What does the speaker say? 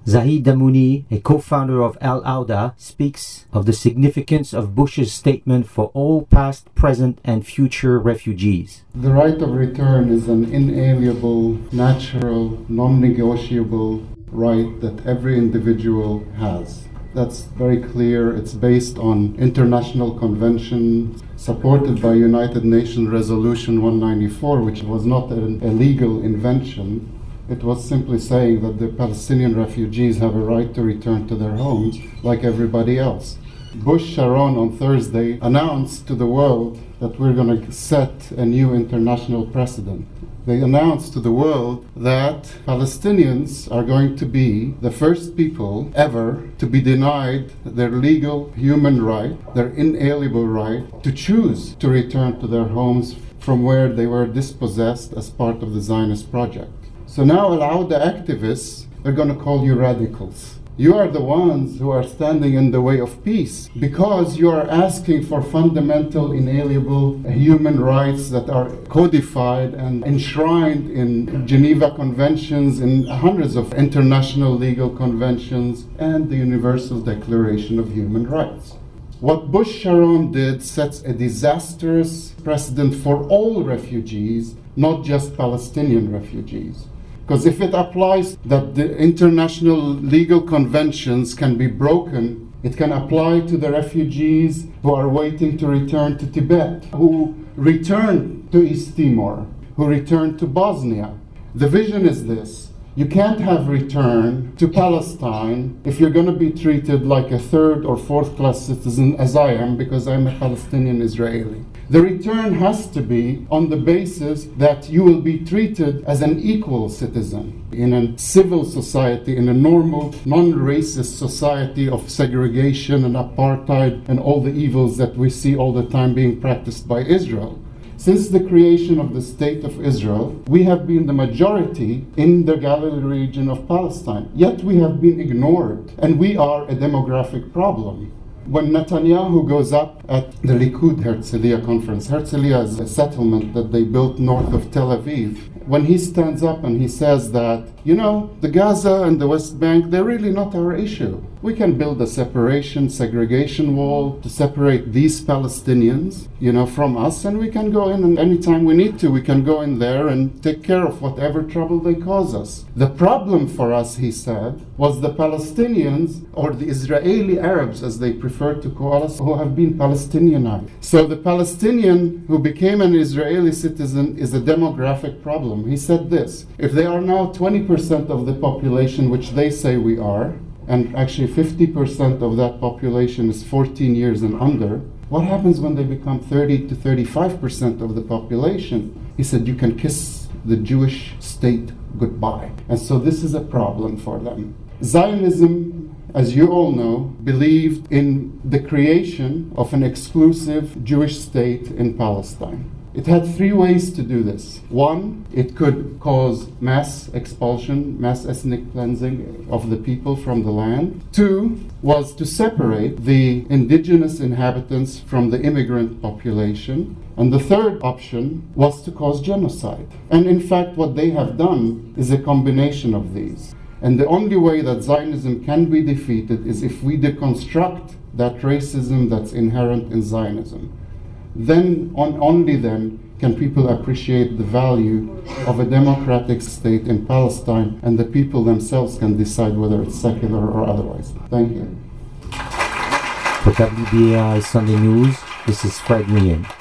Zahid Damouni, a co-founder of Al Auda, speaks of the significance of Bush's statement for all past, present, and future refugees. The right of return is an inalienable, natural, non-negotiable right that every individual has. That's very clear. It's based on international convention supported by United Nations Resolution 194, which was not a legal invention. It was simply saying that the Palestinian refugees have a right to return to their homes like everybody else. Bush Sharon on Thursday announced to the world that we're going to set a new international precedent. They announced to the world that Palestinians are going to be the first people ever to be denied their legal human right, their inalienable right, to choose to return to their homes from where they were dispossessed as part of the Zionist project. So now allow the activists, they're going to call you radicals. You are the ones who are standing in the way of peace because you are asking for fundamental, inalienable human rights that are codified and enshrined in Geneva Conventions, in hundreds of international legal conventions, and the Universal Declaration of Human Rights. What Bush Sharon did sets a disastrous precedent for all refugees, not just Palestinian refugees. Because if it applies that the international legal conventions can be broken, it can apply to the refugees who are waiting to return to Tibet, who return to East Timor, who return to Bosnia. The vision is this. You can't have return to Palestine if you're going to be treated like a third or fourth class citizen, as I am, because I'm a Palestinian Israeli. The return has to be on the basis that you will be treated as an equal citizen in a civil society, in a normal, non-racist society of segregation and apartheid and all the evils that we see all the time being practiced by Israel. Since the creation of the State of Israel, we have been the majority in the Galilee region of Palestine, yet we have been ignored, and we are a demographic problem. When Netanyahu goes up at the Likud Herzliya conference, Herzliya is a settlement that they built north of Tel Aviv, when he stands up and he says that, the Gaza and the West Bank, they're really not our issue. We can build a segregation wall to separate these Palestinians, from us, and we can go in, and anytime we need to, we can go in there and take care of whatever trouble they cause us. The problem for us, he said, was the Palestinians, or the Israeli Arabs, as they prefer to call us, who have been Palestinianized. So the Palestinian who became an Israeli citizen is a demographic problem. He said this: if they are now 20% of the population, which they say we are, and actually 50% of that population is 14 years and under, what happens when they become 30 to 35% of the population? He said, you can kiss the Jewish state goodbye. And so this is a problem for them. Zionism, as you all know, believed in the creation of an exclusive Jewish state in Palestine. It had three ways to do this. One, it could cause mass expulsion, mass ethnic cleansing of the people from the land. Two, was to separate the indigenous inhabitants from the immigrant population. And the third option was to cause genocide. And in fact, what they have done is a combination of these. And the only way that Zionism can be defeated is if we deconstruct that racism that's inherent in Zionism. Then, only then, can people appreciate the value of a democratic state in Palestine, and the people themselves can decide whether it's secular or otherwise. Thank you. For WBAI Sunday News, this is Fred Meehan.